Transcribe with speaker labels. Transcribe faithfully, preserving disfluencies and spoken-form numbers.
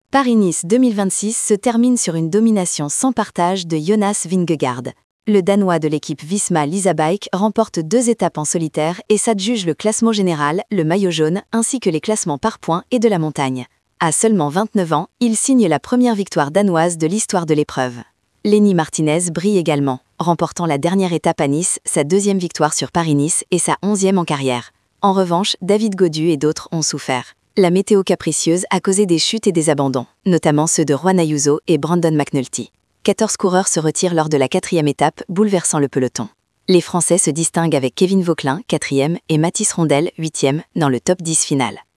Speaker 1: Paris-Nice deux mille vingt-six se termine sur une domination sans partage de Jonas Vingegaard. Le Danois de l'équipe Visma Lease Bike remporte deux étapes en solitaire et s'adjuge le classement général, le maillot jaune, ainsi que les classements par points et de la montagne. À seulement vingt-neuf ans, il signe la première victoire danoise de l'histoire de l'épreuve. Lenny Martinez brille également, remportant la dernière étape à Nice, sa deuxième victoire sur Paris-Nice et sa onzième en carrière. En revanche, David Gaudu et d'autres ont souffert. La météo capricieuse a causé des chutes et des abandons, notamment ceux de Juan Ayuso et Brandon McNulty. quatorze coureurs se retirent lors de la quatrième étape, bouleversant le peloton. Les Français se distinguent avec Kevin Vauquelin, quatrième, et Mathis Rondel, huitième, dans le top dix final.